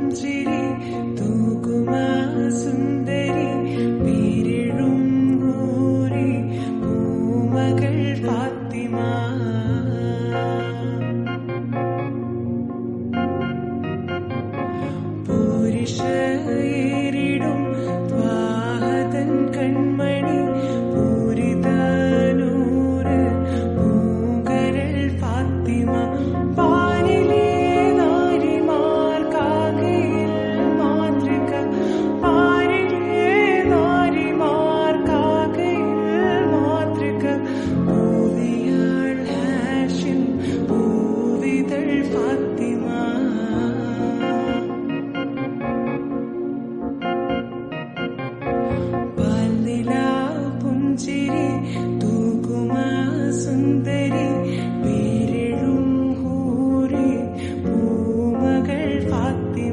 പുഞ്ചിരി തൂകുമാ സുന്ദരി പേരിടും ഊരി പൂമകൾ ഫാത്തിമ പൂരിഷേരിടും ത്വാഹതൻ കൺമണി പൂരിതനൂറ് പൂങ്കരൾ ഫാത്തിമ പാരിലെ നാരിമാർ കാകയിൽ മാതൃക പാരിലെ നാരിമാർ കാകയിൽ മാതൃക പൂവിയാൾ ഹാഷിം പൂവിതൾ ഫാത്തിമ പുഞ്ചിരി തൂകുമാ സുന്ദരി പേരിടും ഹൂറി പൂമകൾ ഫാത്തിമ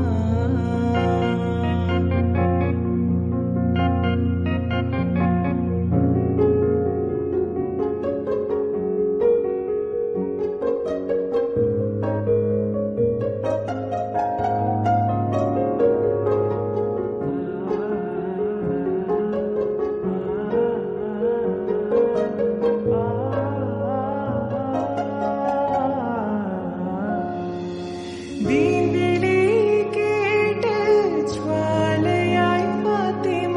വീണ്ടിലി കേട്ട് ജ്വാലയായി ഫാത്തിമ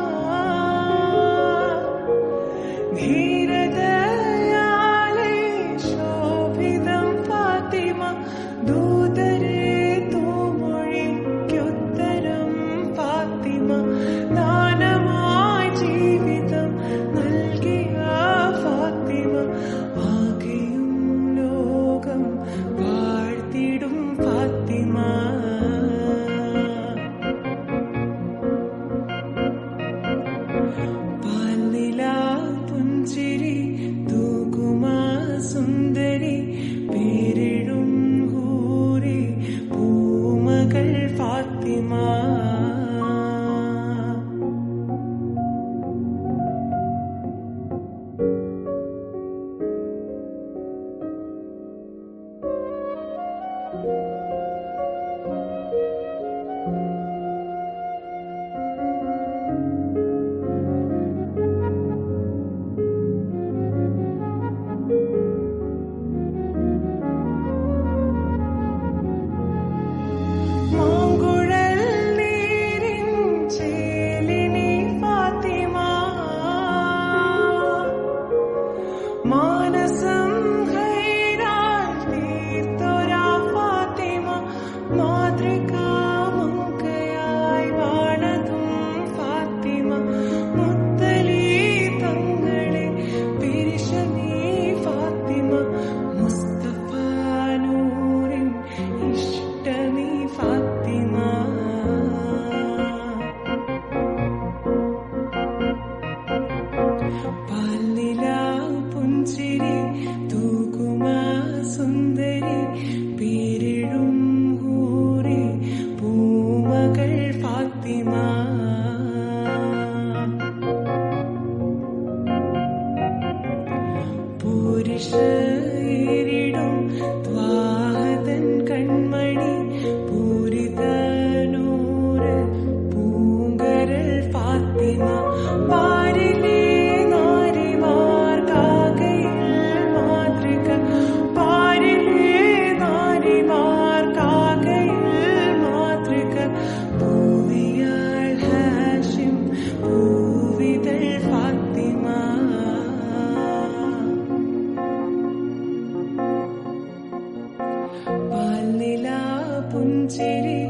ധീരതയാലെ ശോഭിതം ഫാത്തിമ ദൂതരെ തൂമൊഴിക്കുത്തരം ഫാത്തിമ ദാനമായി ജീവിതം നൽകിയ ഫാത്തിമ ആകെയും ലോകം വാഴ്ത്തിടും ഫാത്തിമ പാൽനിലാ പുഞ്ചിരി തൂകുമാ സുന്ദരി പേരിടും ഹൂറി പൂമകൾ ഫാത്തിമ മാങ്കുഴൽ നീരിൻ ചേലിനി ഫാത്തിമ മാനസം ഖൈറാൽ തീർത്തൊരാ ഫാത്തിമ മാതൃകാമങ്കയായി വാണതും ഫാത്തിമ മുത്തലി തങ്ങളെ പിരിശനീ ഫാത്തിമ മുസ്തഫ നൂറിൻ ഇഷ്ടമീ ഫാത്തിമ പാൽനിലാ പുഞ്ചിരി തൂകുമാ സുന്ദരി പേരിടും ഹൂറി പൂമകൾ ഫാത്തിമ പൂരിഷേരിടും ത്വാഹതൻ കൺമണി പൂരിതനൂറ് പൂങ്കരൾ ഫാത്തിമ പാരിലെ നാരിമാർ കാകയിൽ മാതൃക പാരിലെ നാരിമാർ കാകയിൽ മാതൃക പൂവിയാൾ ഹാഷിം പൂവിതൾ ഫാത്തിമ പാൽനിലാ പുഞ്ചിരി